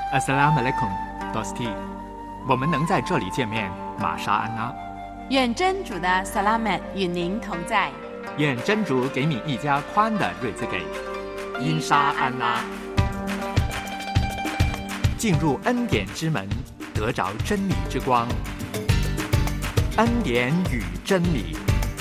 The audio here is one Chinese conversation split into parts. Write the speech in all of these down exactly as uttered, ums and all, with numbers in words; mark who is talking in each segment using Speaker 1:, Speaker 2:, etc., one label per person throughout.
Speaker 1: Assalamualaikum, Dosti。我们能在这里见面，玛莎安娜。
Speaker 2: 愿真主的 Salamat 与您同在。
Speaker 1: 愿真主给你一家宽的日子给。因沙安拉。进入恩典之门，得着真理之光。恩典与真理。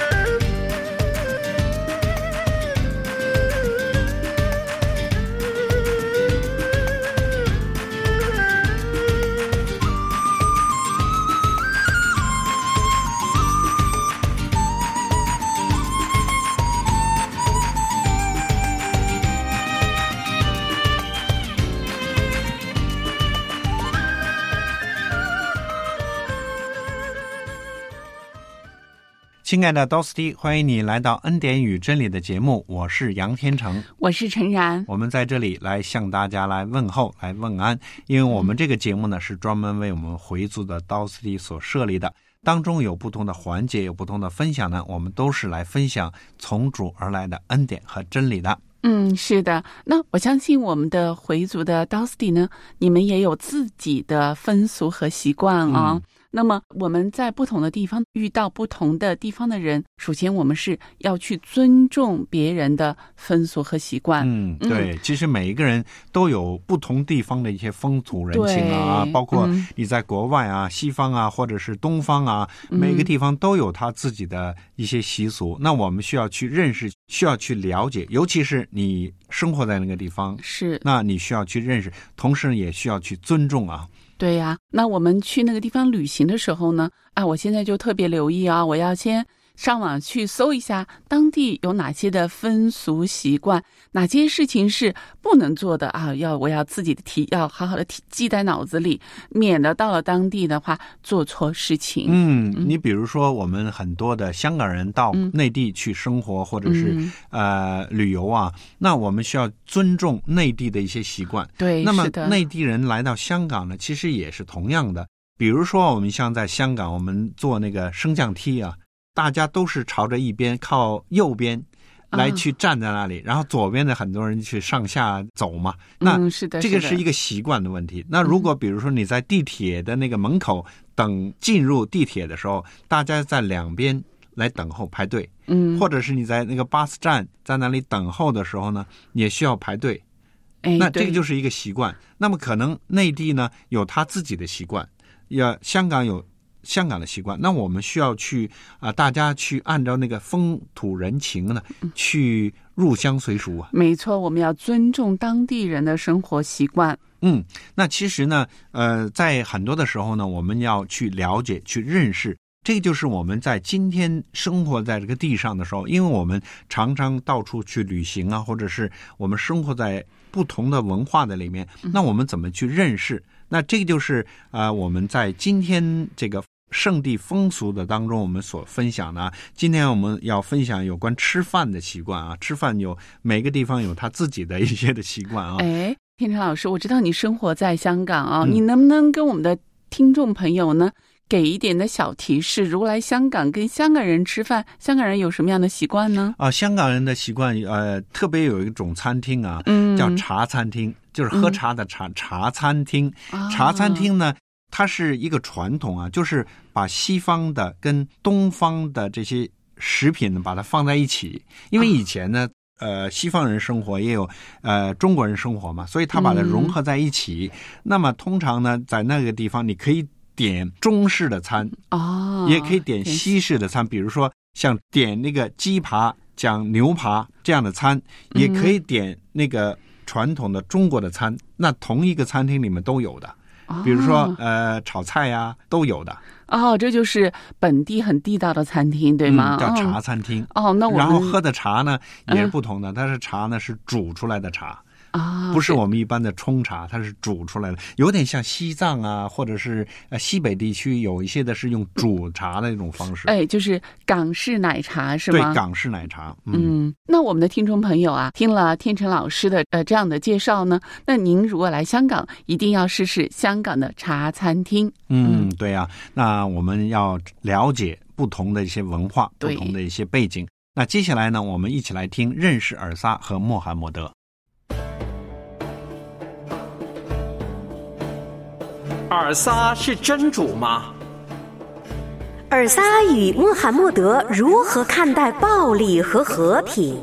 Speaker 3: 亲爱的 Dosti， 欢迎你来到恩典与真理的节目，我是杨天成，
Speaker 2: 我是陈然。
Speaker 3: 我们在这里来向大家来问候，来问安，因为我们这个节目呢是专门为我们回族的 Dosti 所设立的，当中有不同的环节，有不同的分享呢，我们都是来分享从主而来的恩典和真理的。
Speaker 2: 嗯，是的。那我相信我们的回族的 Dosti 呢，你们也有自己的风俗和习惯啊、哦。嗯，那么我们在不同的地方遇到不同的地方的人，首先我们是要去尊重别人的风俗和习惯。
Speaker 3: 嗯，对、嗯、其实每一个人都有不同地方的一些风土人情啊，包括你在国外啊、嗯、西方啊或者是东方啊，每个地方都有他自己的一些习俗、嗯、那我们需要去认识，需要去了解，尤其是你生活在那个地方，是那你需要去认识，同时也需要去尊重啊。
Speaker 2: 对呀、啊，那我们去那个地方旅行的时候呢，啊，我现在就特别留意啊，我要先上网去搜一下当地有哪些的风俗习惯，哪些事情是不能做的啊，要我要自己的提，要好好的记在脑子里，免得到了当地的话做错事情。
Speaker 3: 嗯，你比如说我们很多的香港人到内地去生活、嗯、或者是、嗯、呃旅游啊，那我们需要尊重内地的一些习惯。
Speaker 2: 对，
Speaker 3: 那么内地人来到香港呢，其实也是同样的。比如说我们像在香港，我们坐那个升降梯啊，大家都是朝着一边靠右边来去站在那里、啊、然后左边的很多人去上下走嘛，那、
Speaker 2: 嗯、是的，
Speaker 3: 这个是一个习惯的问题。那如果比如说你在地铁的那个门口等进入地铁的时候，大家在两边来等候排队，嗯，或者是你在那个巴士站在那里等候的时候呢，也需要排队，
Speaker 2: 哎，
Speaker 3: 那这个就是一个习惯。那么可能内地呢有他自己的习惯，要香港有香港的习惯，那我们需要去啊、呃，大家去按照那个风土人情呢，去入乡随俗啊。
Speaker 2: 没错，我们要尊重当地人的生活习惯。
Speaker 3: 嗯，那其实呢，呃，在很多的时候呢，我们要去了解、去认识，这个就是我们在今天生活在这个地上的时候，因为我们常常到处去旅行啊，或者是我们生活在不同的文化的里面，那我们怎么去认识？那这个就是啊、呃，我们在今天这个圣地风俗的当中我们所分享的、啊、今天我们要分享有关吃饭的习惯啊，吃饭有每个地方有他自己的一些的习惯啊。
Speaker 2: 哎，天成老师，我知道你生活在香港啊、嗯，你能不能跟我们的听众朋友呢给一点的小提示，如果来香港跟香港人吃饭，香港人有什么样的习惯呢？
Speaker 3: 啊，香港人的习惯呃，特别有一种餐厅啊，嗯，叫茶餐厅，就是喝茶的茶、嗯、茶餐厅。茶餐厅呢，它是一个传统啊，就是把西方的跟东方的这些食品把它放在一起，因为以前呢、啊、呃，西方人生活也有呃中国人生活嘛，所以他把它融合在一起、嗯、那么通常呢在那个地方你可以点中式的餐
Speaker 2: 哦，
Speaker 3: 也可以点西式的餐，比如说像点那个鸡扒、讲牛扒这样的餐，也可以点那个传统的中国的餐，嗯、那同一个餐厅里面都有的，比如说、哦、呃炒菜呀、啊、都有的。
Speaker 2: 哦，这就是本地很地道的餐厅，对吗？
Speaker 3: 嗯、叫茶餐厅。
Speaker 2: 哦，那我们
Speaker 3: 然后喝的茶呢也是不同的，它是茶呢是煮出来的茶。
Speaker 2: 啊，
Speaker 3: 不是我们一般的冲茶，它是煮出来的，有点像西藏啊，或者是呃西北地区有一些的是用煮茶的一种方式。
Speaker 2: 哎，就是港式奶茶是吗？
Speaker 3: 对，港式奶茶。嗯，
Speaker 2: 嗯那我们的听众朋友啊，听了天成老师的呃这样的介绍呢，那您如果来香港，一定要试试香港的茶餐厅。
Speaker 3: 嗯，对呀、啊，那我们要了解不同的一些文化，不同的一些背景。那接下来呢，我们一起来听认识尔撒和穆罕默德。
Speaker 4: 尔撒是真主吗？
Speaker 5: 尔撒与穆罕默德如何看待暴力和和平？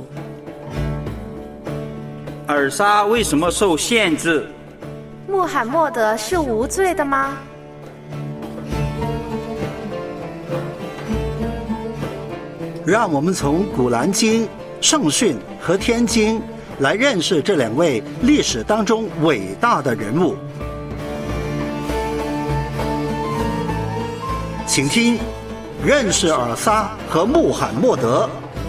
Speaker 6: 尔撒为什么受限制？
Speaker 7: 穆罕默德是无罪的吗？
Speaker 8: 让我们从古兰经、圣训和天经来认识这两位历史当中伟大的人物。请听，认识尔撒和穆罕默德。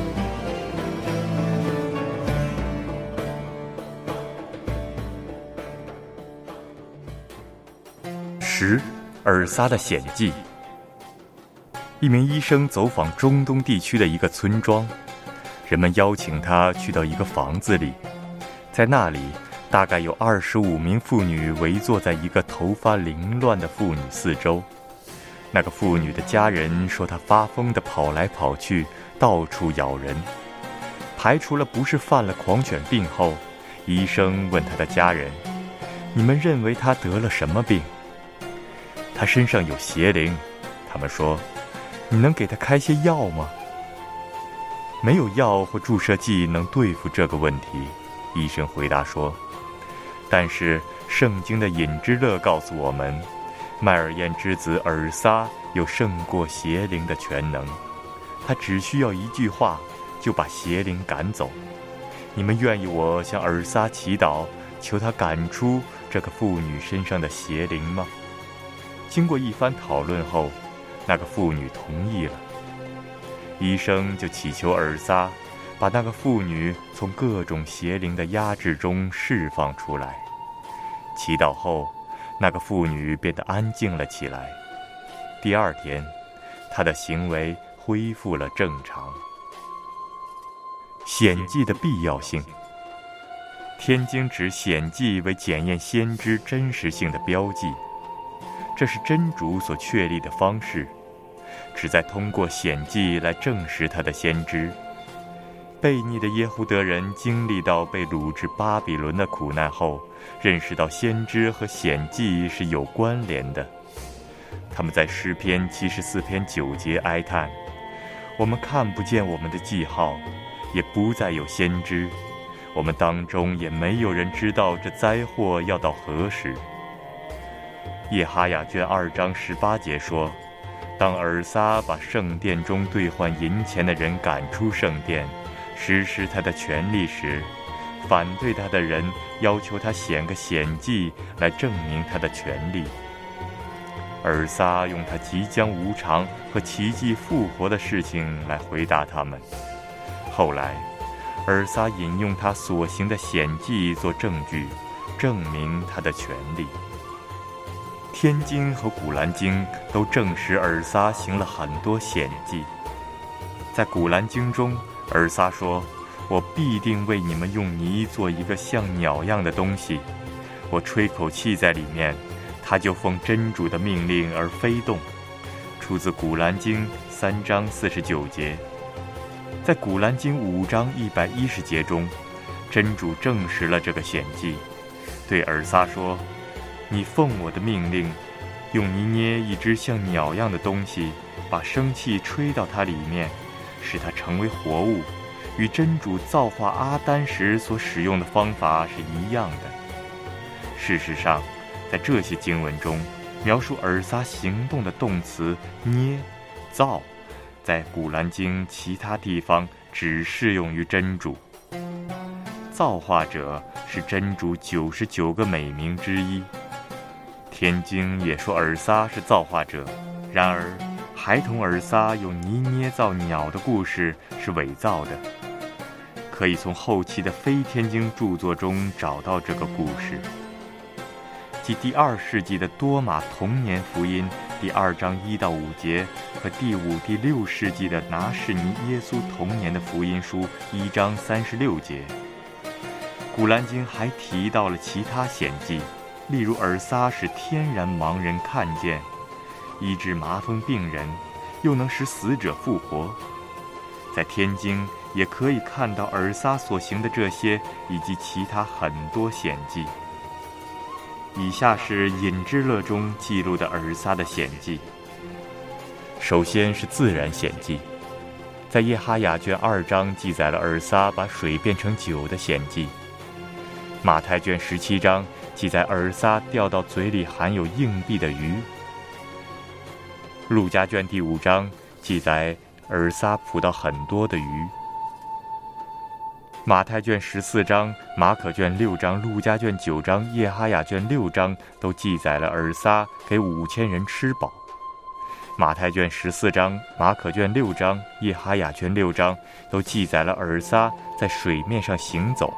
Speaker 9: 十，尔撒的险记。一名医生走访中东地区的一个村庄，人们邀请他去到一个房子里，在那里大概有二十五名妇女围坐在一个头发凌乱的妇女四周。那个妇女的家人说她发疯地跑来跑去，到处咬人。排除了不是犯了狂犬病后，医生问他的家人：你们认为她得了什么病？她身上有邪灵。他们说：你能给她开些药吗？没有药或注射剂能对付这个问题，医生回答说。但是圣经的隐之乐告诉我们，麦尔燕之子尔撒有胜过邪灵的全能，他只需要一句话就把邪灵赶走。你们愿意我向尔撒祈祷，求他赶出这个妇女身上的邪灵吗？经过一番讨论后，那个妇女同意了。医生就祈求尔撒把那个妇女从各种邪灵的压制中释放出来。祈祷后，那个妇女变得安静了起来。第二天，她的行为恢复了正常。显记的必要性。天经指显记为检验先知真实性的标记，这是真主所确立的方式，旨在通过显记来证实他的先知。悖逆的耶胡德人经历到被掳至巴比伦的苦难后，认识到先知和显记是有关联的。他们在诗篇七十四篇九节哀叹：我们看不见我们的记号，也不再有先知，我们当中也没有人知道这灾祸要到何时。耶哈雅卷二章十八节说，当尔撒把圣殿中兑换银钱的人赶出圣殿，实施他的权利时，反对他的人要求他显个显记来证明他的权利。尔撒用他即将无常和奇迹复活的事情来回答他们。后来尔撒引用他所行的显记做证据，证明他的权利。天经和古兰经都证实尔撒行了很多显记。在古兰经中，尔撒说：我必定为你们用泥做一个像鸟样的东西，我吹口气在里面，它就奉真主的命令而飞动。出自古兰经三章四十九节。在古兰经五章一百一十节中，真主证实了这个显记，对尔撒说：你奉我的命令，用泥捏一只像鸟样的东西，把生气吹到它里面，使它成为活物，与真主造化阿丹时所使用的方法是一样的。事实上，在这些经文中，描述尔撒行动的动词捏、造，在古兰经其他地方只适用于真主。造化者是真主九十九个美名之一。天经也说尔撒是造化者，然而孩童尔撒用泥捏造鸟的故事是伪造的。可以从后期的非天经著作中找到这个故事，即第二世纪的多马童年福音第二章一到五节和第五、第六世纪的拿士尼耶稣童年的福音书一章三十六节。古兰经还提到了其他显记，例如尔撒使天然盲人看见，医治麻风病人，又能使死者复活。在天经也可以看到尔撒所行的这些以及其他很多显记。 以下是《隐之乐》中记录的尔撒的显迹。首先是自然显迹，在耶哈雅卷二章记载了尔撒把水变成酒的显迹。马太卷十七章记载尔撒钓到嘴里含有硬币的鱼。路加卷第五章记载尔撒捕到很多的鱼。马太卷十四章、马可卷六章、路加卷九章、耶哈雅卷六章都记载了尔撒给五千人吃饱。马太卷十四章、马可卷六章、耶哈雅卷六章都记载了尔撒在水面上行走。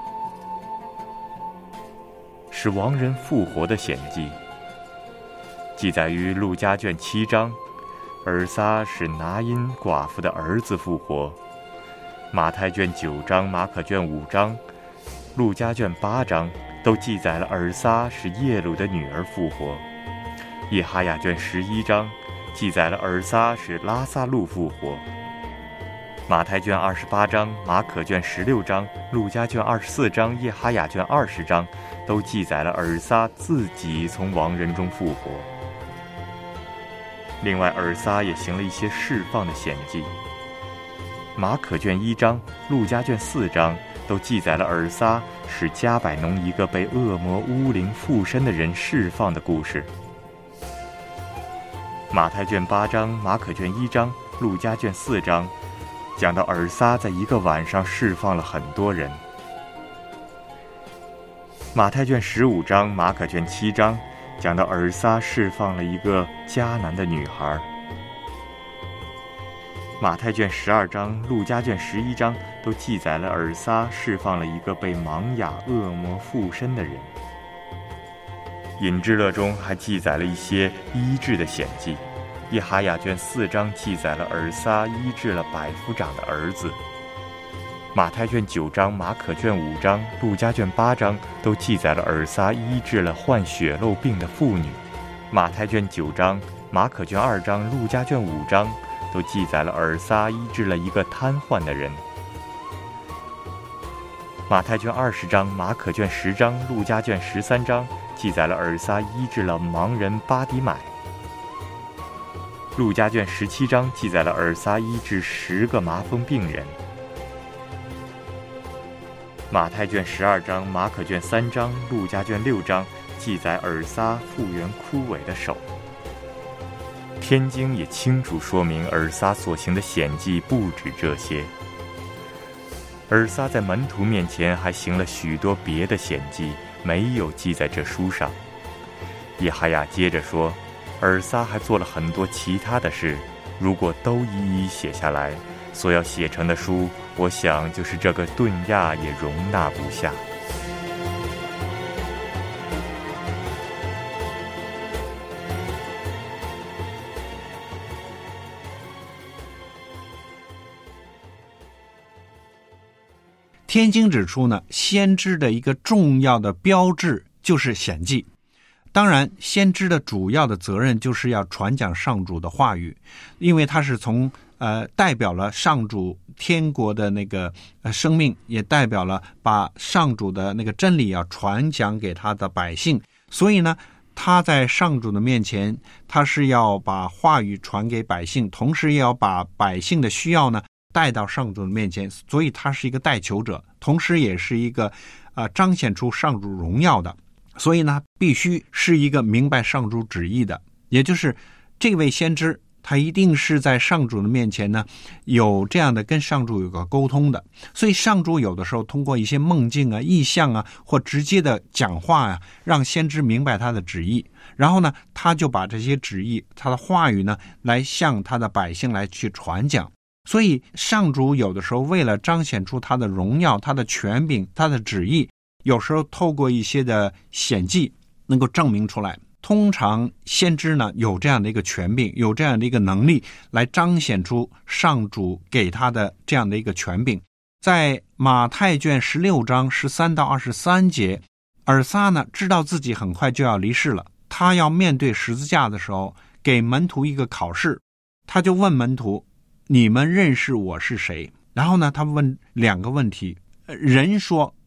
Speaker 9: 使亡人复活的显迹记载于路加卷七章，尔撒使拿因寡妇的儿子复活。马太卷九章、马可卷五章、路加卷八章都记载了尔撒使耶鲁的女儿复活。耶哈雅卷十一章记载了尔撒使拉撒路复活。马太卷二十八章、马可卷十六章、路加卷二十四章、耶哈雅卷二十章都记载了尔撒自己从亡人中复活。另外，尔撒也行了一些释放的显迹。马可卷一章、路加卷四章都记载了尔撒使加百农一个被恶魔污灵附身的人释放的故事。马太卷八章、马可卷一章、路加卷四章讲到尔撒在一个晚上释放了很多人。马太卷十五章、马可卷七章讲到尔撒释放了一个迦南的女孩。马太卷十二章、路加卷十一章都记载了尔撒释放了一个被盲哑恶魔附身的人。隐之乐中还记载了一些医治的显迹。耶哈雅卷四章记载了尔撒医治了百夫长的儿子。马太卷九章、马可卷五章、路加卷八章都记载了尔撒医治了患血漏病的妇女。马太卷九章、马可卷二章、路加卷五章都记载了尔撒医治了一个瘫痪的人。马太卷二十章、马可卷十章、路加卷十三章记载了尔撒医治了盲人巴底买。路加卷十七章记载了尔撒医治十个麻风病人。马太卷十二章、马可卷三章、路加卷六章记载尔撒复原枯萎的手。天经也清楚说明尔撒所行的显迹不止这些。尔撒在门徒面前还行了许多别的显迹，没有记在这书上。耶哈雅接着说，尔撒还做了很多其他的事，如果都一一写下来，所要写成的书，我想就是这个顿亚也容纳不下。
Speaker 3: 天经指出呢，先知的一个重要的标志就是显迹。当然，先知的主要的责任就是要传讲上主的话语，因为他是从呃代表了上主天国的那个呃生命，也代表了把上主的那个真理要传讲给他的百姓。所以呢，他在上主的面前，他是要把话语传给百姓，同时也要把百姓的需要呢带到上主的面前，所以他是一个代求者，同时也是一个呃彰显出上主荣耀的。所以呢，必须是一个明白上主旨意的，也就是这位先知他一定是在上主的面前呢有这样的跟上主有个沟通的。所以上主有的时候通过一些梦境啊、意象啊，或直接的讲话啊，让先知明白他的旨意，然后呢他就把这些旨意、他的话语呢来向他的百姓来去传讲。所以上主有的时候为了彰显出他的荣耀、他的权柄、他的旨意，有时候透过一些的显迹能够证明出来。通常先知呢有这样的一个权柄，有这样的一个能力来彰显出上主给他的这样的一个权柄。在马太卷十六章十三到二十三节，尔撒呢知道自己很快就要离世了，他要面对十字架的时候，给门徒一个考试，他就问门徒，你们认识我是谁？然后呢他问两个问题，人说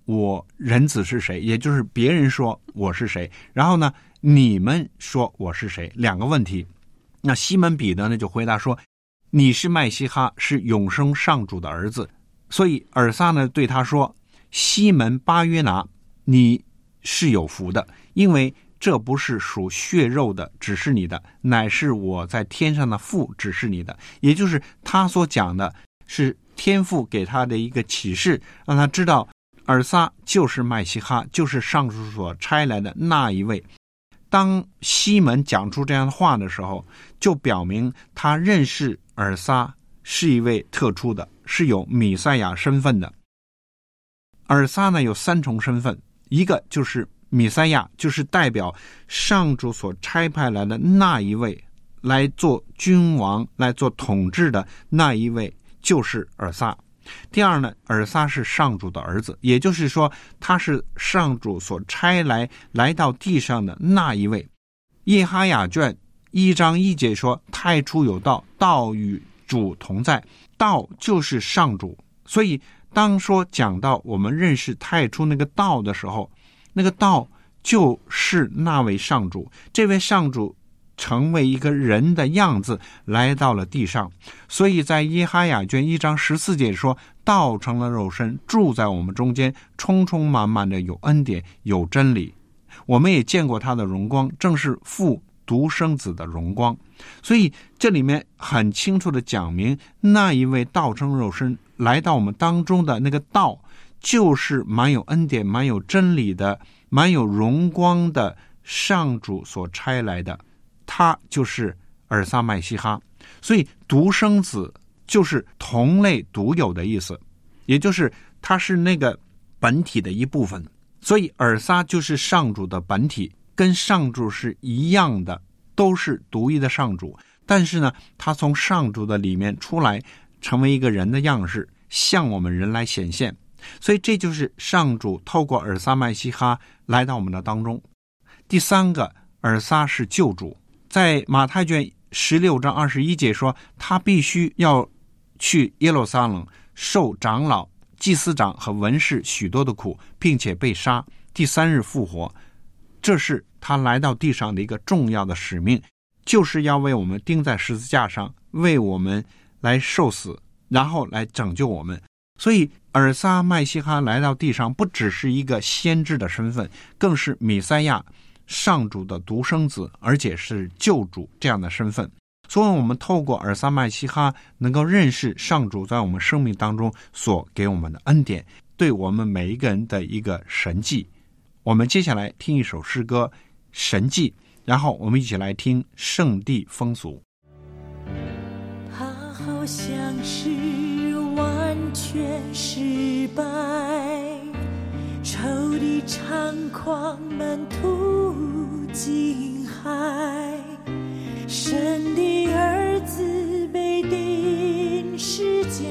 Speaker 3: 我人子是谁，也就是别人说我是谁，然后呢你们说我是谁，两个问题。那西门彼得呢就回答说，你是麦西哈，是永生上主的儿子。所以尔撒呢对他说，西门巴约拿，你是有福的，因为这不是属血肉的指示你的，乃是我在天上的父指示你的。也就是他所讲的是天父给他的一个启示，让他知道尔撒就是麦西哈，就是上主所差来的那一位。当西门讲出这样的话的时候，就表明他认识尔撒是一位特殊的，是有弥赛亚身份的。尔撒呢有三重身份，一个就是弥赛亚，就是代表上主所差派来的那一位，来做君王，来做统治的那一位，就是尔撒。第二呢，尔撒是上主的儿子，也就是说他是上主所差来来到地上的那一位。耶哈雅卷一章一节说，太初有道，道与主同在，道就是上主。所以当说讲到我们认识太初那个道的时候，那个道就是那位上主，这位上主成为一个人的样子来到了地上。所以在耶哈雅卷一章十四节说，道成了肉身，住在我们中间，充充满满的有恩典有真理。我们也见过他的荣光，正是父独生子的荣光。所以这里面很清楚的讲明，那一位道成肉身来到我们当中的那个道，就是满有恩典满有真理的满有荣光的上主所差来的，他就是尔撒麦西哈。所以独生子就是同类独有的意思，也就是他是那个本体的一部分。所以尔撒就是上主的本体，跟上主是一样的，都是独一的上主。但是呢，他从上主的里面出来，成为一个人的样式，向我们人来显现。所以这就是上主透过尔撒麦西哈来到我们的当中。第三个，尔撒是救主。在马太卷十六章二十一节说，他必须要去耶路撒冷受长老、祭司长和文士许多的苦，并且被杀，第三日复活。这是他来到地上的一个重要的使命，就是要为我们钉在十字架上，为我们来受死，然后来拯救我们。所以尔撒麦西哈来到地上，不只是一个先知的身份，更是弥赛亚上主的独生子，而且是救主这样的身份。所以我们透过尔撒麦西哈能够认识上主在我们生命当中所给我们的恩典，对我们每一个人的一个神迹。我们接下来听一首诗歌《神迹》，然后我们一起来听圣地风俗。
Speaker 10: 他好像是完全失败，仇敌猖狂满途惊骇，神的儿子被钉十架，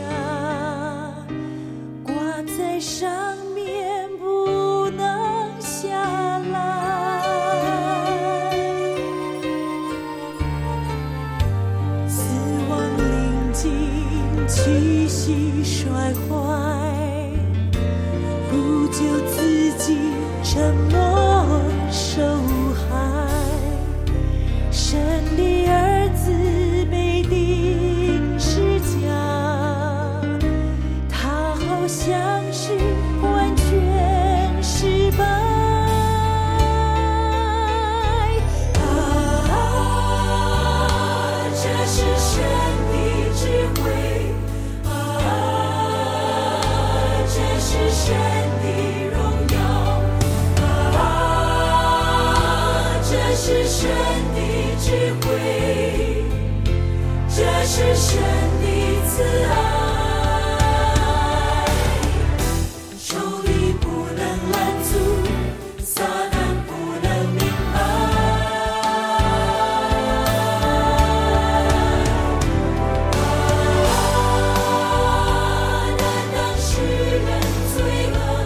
Speaker 10: 挂在上面不能下来，死亡临近，气息衰坏，不救自己沉默受害，神的儿子被钉十架，他好像是完全失败。啊，这是神的智慧，啊，这是神的荣耀，啊，这是神的智慧，这是神的慈爱，仇敌不能拦阻，撒旦不能明白，啊，难当世人罪恶，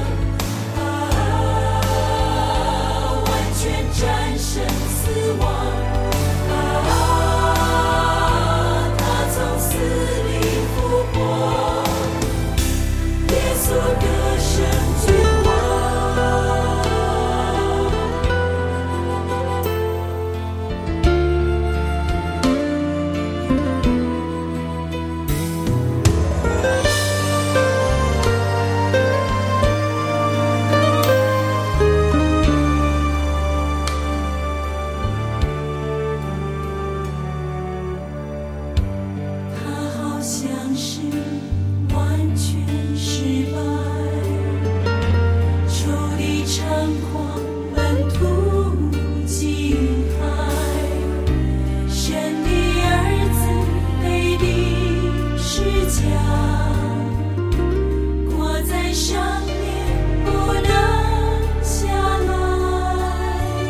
Speaker 10: 啊，完全战胜死亡，啊，他从死里复活。 狂，奔突惊骇，神的儿子被钉十架，挂在上面不能下来，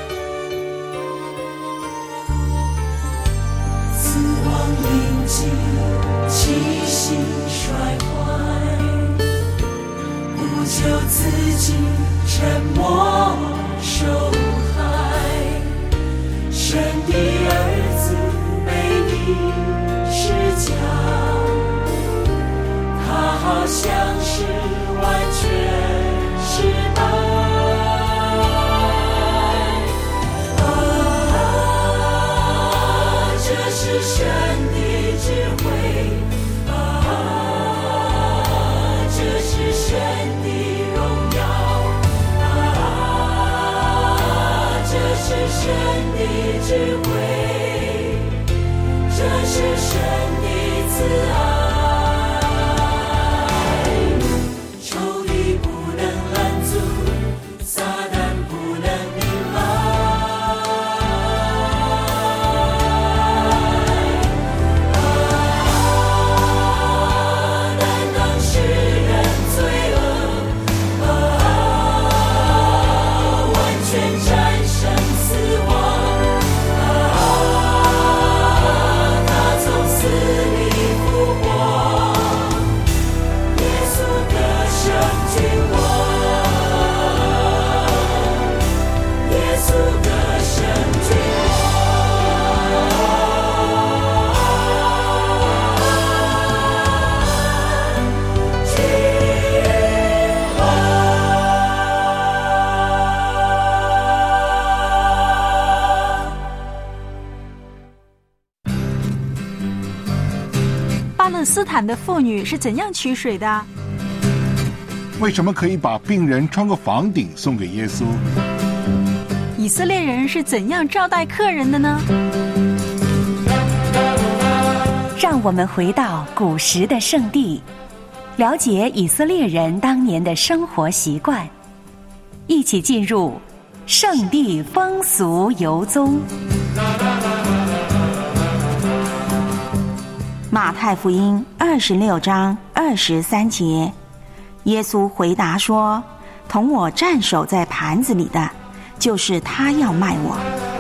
Speaker 10: 死亡临近，气息衰坏，不救自己沉默受害，神的儿子被钉十架，他好像是完全失败。啊，这是神的智慧，啊，这是神的荣耀，啊，这是神的智慧，这是神的慈爱。
Speaker 11: 巴勒斯坦的妇女是怎样取水的？
Speaker 12: 为什么可以把病人穿过房顶送给耶稣？
Speaker 11: 以色列人是怎样招待客人的呢？
Speaker 5: 让我们回到古时的圣地，了解以色列人当年的生活习惯，一起进入圣地风俗游踪。
Speaker 11: 马太福音二十六章二十三节，耶稣回答说：“同我蘸手在盘子里的，就是他要卖我。”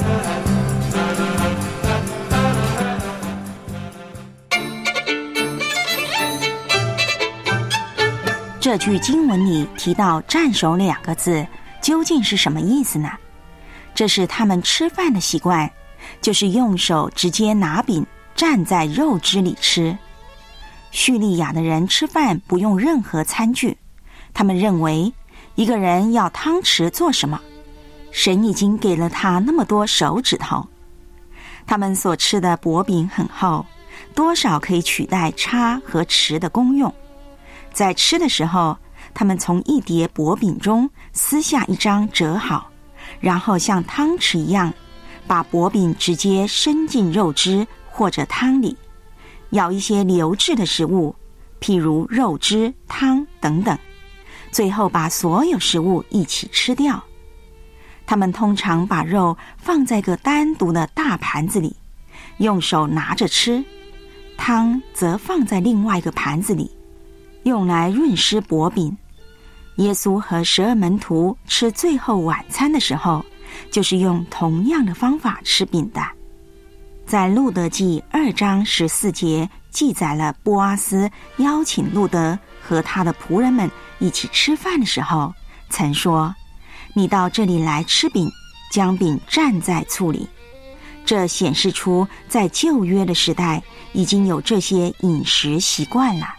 Speaker 11: 这句经文里提到“蘸手”两个字，究竟是什么意思呢？这是他们吃饭的习惯，就是用手直接拿饼蘸在肉汁里吃。叙利亚的人吃饭不用任何餐具，他们认为一个人要汤匙做什么？神已经给了他那么多手指头。他们所吃的薄饼很厚，多少可以取代叉和匙的功用。在吃的时候，他们从一碟薄饼中撕下一张折好，然后像汤匙一样把薄饼直接伸进肉汁或者汤里，舀一些流质的食物，譬如肉汁、汤等等，最后把所有食物一起吃掉。他们通常把肉放在个单独的大盘子里，用手拿着吃，汤则放在另外一个盘子里，用来润湿薄饼。耶稣和十二门徒吃最后晚餐的时候，就是用同样的方法吃饼的。在路德记二章十四节记载了波阿斯邀请路德和他的仆人们一起吃饭的时候，曾说：“你到这里来吃饼，将饼蘸在醋里。”这显示出在旧约的时代已经有这些饮食习惯了。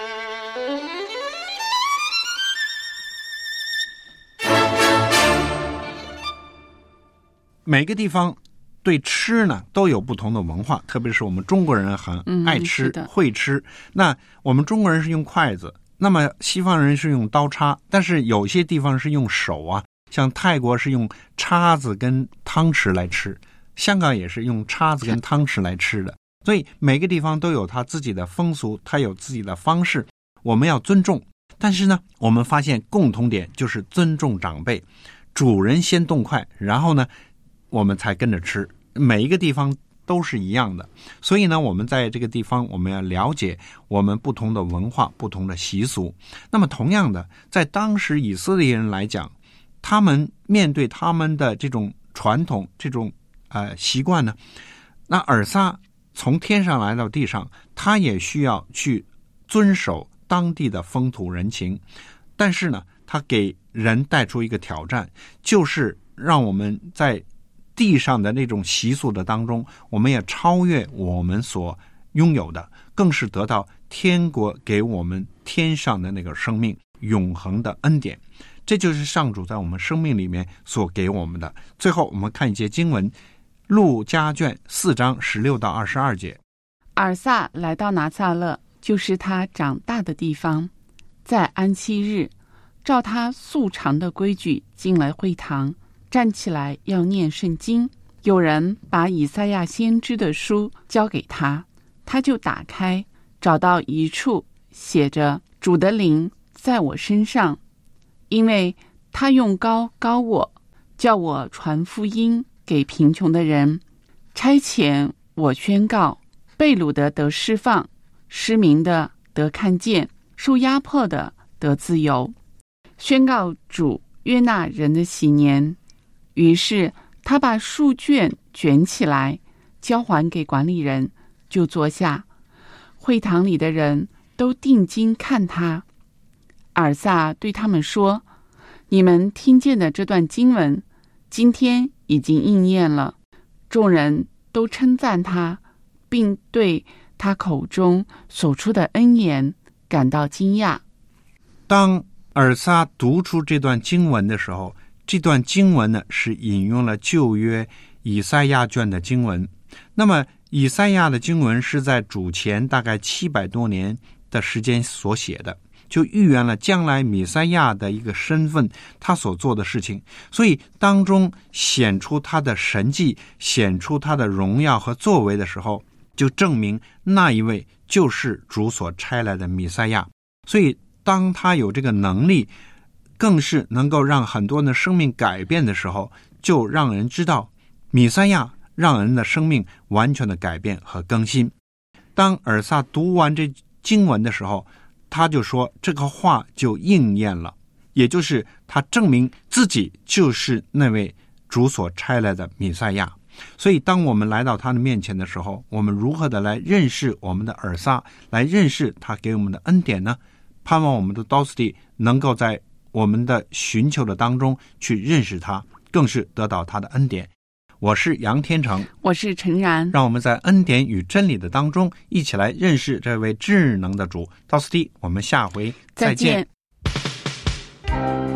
Speaker 3: 每个地方对吃呢都有不同的文化，特别是我们中国人很爱吃、嗯、会吃。那我们中国人是用筷子，那么西方人是用刀叉，但是有些地方是用手啊，像泰国是用叉子跟汤匙来吃，香港也是用叉子跟汤匙来吃的。所以每个地方都有它自己的风俗，它有自己的方式，我们要尊重。 但是呢，我们发现共同点就是尊重长辈，主人先动筷，然后呢，我们才跟着吃。每一个地方都是一样的，所以呢，我们在这个地方我们要了解我们不同的文化、不同的习俗。那么同样的，在当时以色列人来讲，他们面对他们的这种传统、这种呃习惯呢，那尔撒从天上来到地上，他也需要去遵守当地的风土人情，但是呢，他给人带出一个挑战，就是让我们在地上的那种习俗的当中，我们也超越我们所拥有的，更是得到天国给我们天上的那个生命永恒的恩典。这就是上主在我们生命里面所给我们的。最后我们看一节经文，路加卷四章十六到二十二节。
Speaker 2: 尔撒来到拿撒勒，就是他长大的地方，在安息日照他素常的规矩进了会堂，站起来要念圣经。有人把以赛亚先知的书交给他，他就打开，找到一处写着，主的灵在我身上，因为他用膏膏我，叫我传福音给贫穷的人，差遣我宣告被掳的得释放，失明的得看见，受压迫的得自由，宣告主悦纳人的喜年。于是他把书卷卷起来，交还给管理人，就坐下。会堂里的人都定睛看他。尔撒对他们说，你们听见的这段经文今天已经应验了。众人都称赞他，并对他口中所出的恩言感到惊讶。
Speaker 3: 当尔撒读出这段经文的时候，这段经文呢是引用了旧约以赛亚卷的经文。那么以赛亚的经文是在主前大概七百多年的时间所写的，就预言了将来弥赛亚的一个身份，他所做的事情。所以当中显出他的神迹，显出他的荣耀和作为的时候，就证明那一位就是主所差来的弥赛亚。所以当他有这个能力，更是能够让很多人的生命改变的时候，就让人知道弥赛亚让人的生命完全的改变和更新。当尔撒读完这经文的时候，他就说这个话就应验了，也就是他证明自己就是那位主所差来的弥赛亚。所以当我们来到他的面前的时候，我们如何的来认识我们的尔撒，来认识他给我们的恩典呢？盼望我们的 Dosty 能够在我们的寻求的当中去认识他，更是得到他的恩典。我是杨天成，
Speaker 2: 我是陈然，
Speaker 3: 让我们在恩典与真理的当中一起来认识这位智能的主。Dosty，我们下回再见。
Speaker 2: 再见。